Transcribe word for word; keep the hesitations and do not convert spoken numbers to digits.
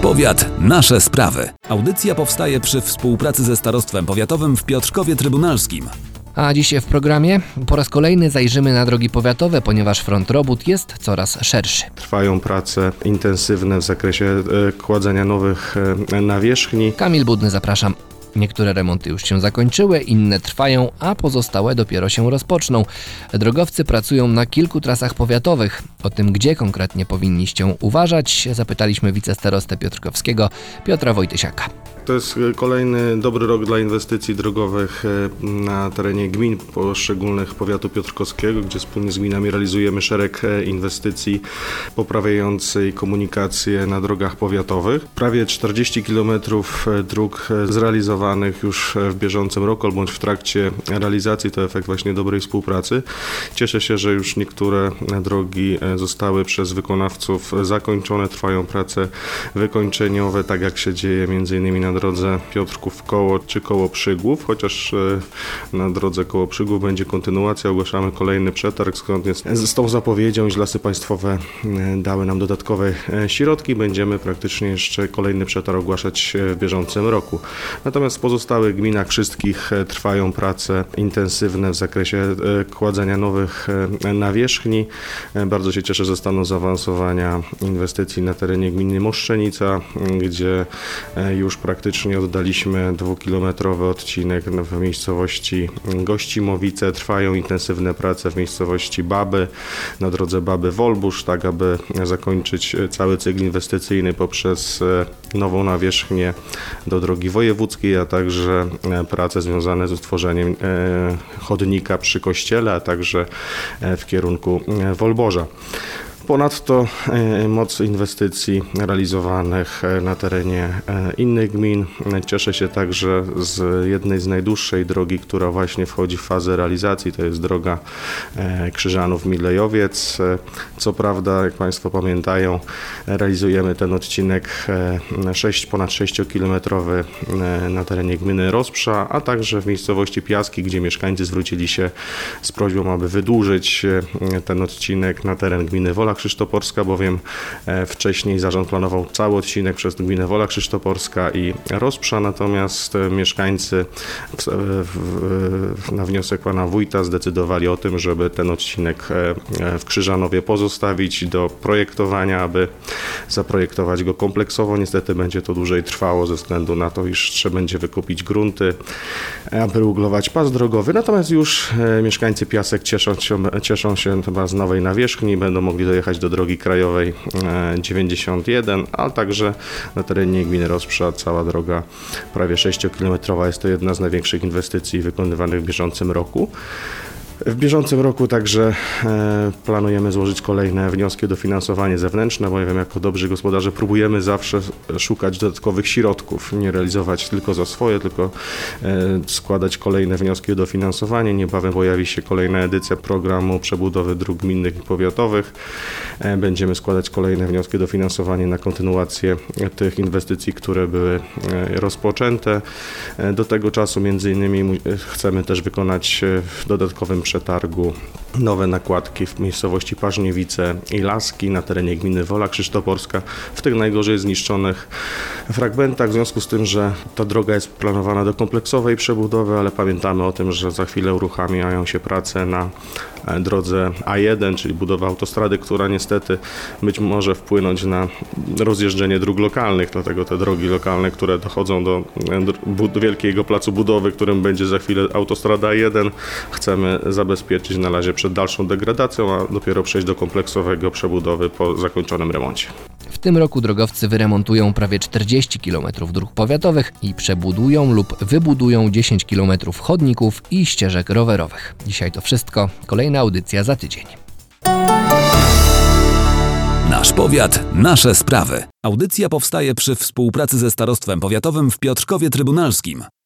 powiat, nasze sprawy. Audycja powstaje przy współpracy ze Starostwem Powiatowym w Piotrkowie Trybunalskim. A dziś w programie po raz kolejny zajrzymy na drogi powiatowe, ponieważ front robót jest coraz szerszy. Trwają prace intensywne w zakresie kładzenia nowych nawierzchni. Kamil Budny, zapraszam. Niektóre remonty już się zakończyły, inne trwają, a pozostałe dopiero się rozpoczną. Drogowcy pracują na kilku trasach powiatowych. O tym, gdzie konkretnie powinniście uważać, zapytaliśmy wicestarostę piotrkowskiego Piotra Wojtysiaka. To jest kolejny dobry rok dla inwestycji drogowych na terenie gmin poszczególnych powiatu piotrkowskiego, gdzie wspólnie z gminami realizujemy szereg inwestycji poprawiających komunikację na drogach powiatowych. Prawie czterdzieści kilometrów dróg zrealizowanych już w bieżącym roku, bądź w trakcie realizacji, to efekt właśnie dobrej współpracy. Cieszę się, że już niektóre drogi zostały przez wykonawców zakończone, trwają prace wykończeniowe, tak jak się dzieje między innymi na drodze Piotrków-Koło czy Koło-Przygłów, chociaż na drodze Koło-Przygłów będzie kontynuacja, ogłaszamy kolejny przetarg zgodnie z tą zapowiedzią, iż Lasy Państwowe dały nam dodatkowe środki, będziemy praktycznie jeszcze kolejny przetarg ogłaszać w bieżącym roku. Natomiast w pozostałych gminach wszystkich trwają prace intensywne w zakresie kładzenia nowych nawierzchni. Bardzo się cieszę ze stanu zaawansowania inwestycji na terenie gminy Moszczenica, gdzie już praktycznie oddaliśmy dwukilometrowy odcinek w miejscowości Gościmowice. Trwają intensywne prace w miejscowości Baby, na drodze Baby-Wolbusz, tak aby zakończyć cały cykl inwestycyjny poprzez nową nawierzchnię do drogi wojewódzkiej, a także prace związane z utworzeniem chodnika przy kościele, a także w kierunku Wolborza. Ponadto moc inwestycji realizowanych na terenie innych gmin. Cieszę się także z jednej z najdłuższej drogi, która właśnie wchodzi w fazę realizacji, to jest droga Krzyżanów-Milejowiec. Co prawda, jak Państwo pamiętają, realizujemy ten odcinek sześć, ponad sześciokilometrowy na terenie gminy Rozprza, a także w miejscowości Piaski, gdzie mieszkańcy zwrócili się z prośbą, aby wydłużyć ten odcinek na teren gminy Wola Krzysztoporska, bowiem wcześniej zarząd planował cały odcinek przez gminę Wola Krzysztoporska i Rozprza, natomiast mieszkańcy w, w, na wniosek pana wójta zdecydowali o tym, żeby ten odcinek w Krzyżanowie pozostawić do projektowania, aby zaprojektować go kompleksowo. Niestety będzie to dłużej trwało ze względu na to, iż trzeba będzie wykupić grunty, aby uregulować pas drogowy. Natomiast już mieszkańcy Piasek cieszą się, cieszą się chyba z nowej nawierzchni, będą mogli dojechać do drogi krajowej dziewięćdziesiąt jeden, a także na terenie gminy Rozprza cała droga prawie sześciokilometrowa. Jest to jedna z największych inwestycji wykonywanych w bieżącym roku. W bieżącym roku także e, planujemy złożyć kolejne wnioski o dofinansowanie zewnętrzne, bowiem jako dobrzy gospodarze próbujemy zawsze szukać dodatkowych środków, nie realizować tylko za swoje, tylko e, składać kolejne wnioski o dofinansowanie. Niebawem pojawi się kolejna edycja programu przebudowy dróg gminnych i powiatowych. E, będziemy składać kolejne wnioski o dofinansowanie na kontynuację tych inwestycji, które były e, rozpoczęte. E, do tego czasu między innymi chcemy też wykonać w dodatkowym przetargu nowe nakładki w miejscowości Parzniewice i Laski na terenie gminy Wola Krzysztoporska w tych najgorzej zniszczonych fragmentach, w związku z tym, że ta droga jest planowana do kompleksowej przebudowy, ale pamiętamy o tym, że za chwilę uruchamiają się prace na drodze A jeden, czyli budowa autostrady, która niestety być może wpłynąć na rozjeżdżenie dróg lokalnych, dlatego te drogi lokalne, które dochodzą do wielkiego placu budowy, którym będzie za chwilę autostrada A jeden, chcemy zabezpieczyć na razie przed dalszą degradacją, a dopiero przejść do kompleksowego przebudowy po zakończonym remoncie. W tym roku drogowcy wyremontują prawie czterdzieści kilometrów dróg powiatowych i przebudują lub wybudują dziesięć kilometrów chodników i ścieżek rowerowych. Dzisiaj to wszystko. Kolejna audycja za tydzień. Nasz powiat, nasze sprawy. Audycja powstaje przy współpracy ze Starostwem Powiatowym w Piotrkowie Trybunalskim.